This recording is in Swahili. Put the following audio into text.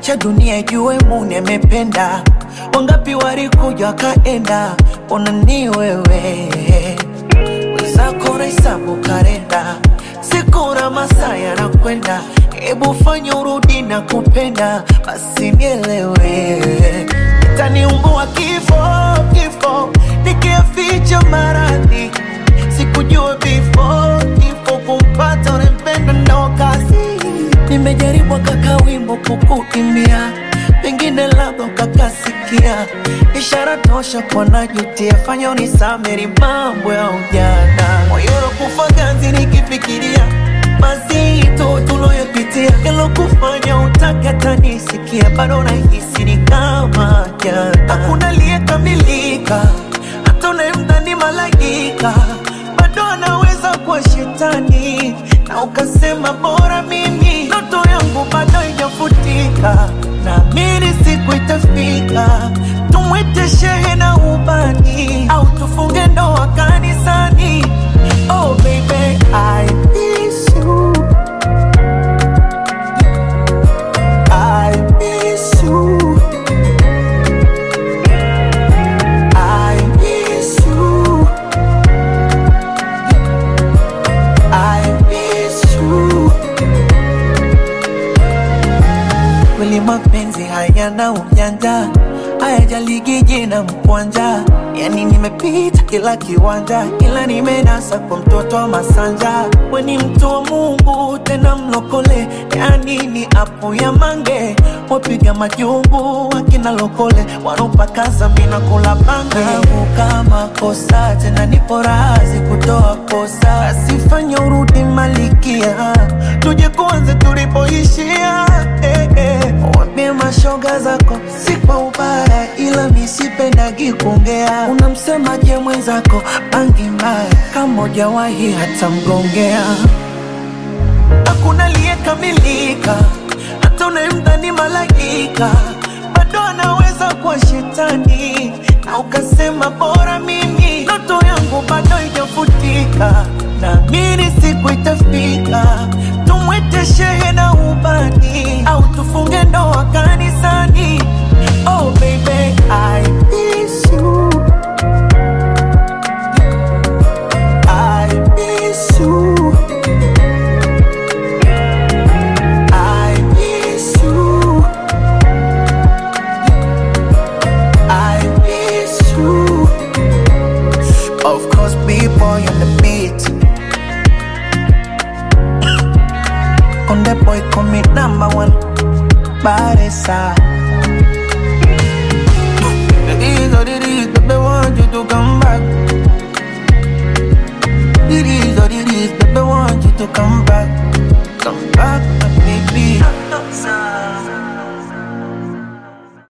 acha dunia ijue Mungu amependa. Wangapi walikuja kaenda, ona ni wewe. Wenzako hesabu karenda, siku na masaa yanakwenda. Ebu fanya urudi na kupenda, basi nielewe. Itaniumbua kifo, nikificha maradhi. Sikujua kifo kumpata unempenda ndo kazi. Nimejaribu kaka wimbo kukuimbia, pengine labda ukakasikia. Ishara tosha kwa najutia, fanya unisameri mambo ya ujana. Moyo kufa ganzi nikifikiria mazito tuloyopitia, yalo kufanya utake hata nisikia. Bado nahisi ni kama jana. Hakuna aliyekamilika, hata unayemdhani malaika bado anaweza kuwa shetani. Na ukasema bora mimi, ndoto yangu bado haijafutika. Naamini siku itafika, tumwite shehe na ubani, au tufunge ndoa kanisani. Oh baby, I miss you, I miss you, I miss you, I miss you. Kweli mapenzi hayana ujanja, hayajali jina mkwanja. Yani nimepita kila kiwanja, ila nimenasa kwa mtoto wa Masanja. We ni mtu wa Mungu tena mlokole, yani ni apu ya mange. Wapiga majungu wakina lokole, wanopakaza mina kula bange. Kama kosa tena nipo razi kutoa kosa, asifanye urudi malikia, tuje kuanze tulipoishia. Wambie mashoga zako si kwa ubaya, ila misipendagi kuongea. Unamsemaje mwenzako bangi mbaya, kama hujawahi hata mgongea. Hakuna aliyekamilika, hata unayemdhani malaika bado anaweza kuwa shetani. Na ukasema bora mimi, ndoto yangu bado haijafutika. Naamini siku itafika, tumwite shehe na ubani, au tufunge ndoa kanisani. Oh baby, I miss you, I miss you, I miss you, I miss you. Of course, B-boy on the beat. On the boy commit #1, Baresa. It is what it is, baby, want you to come back. It is what it is, baby, want you to come back.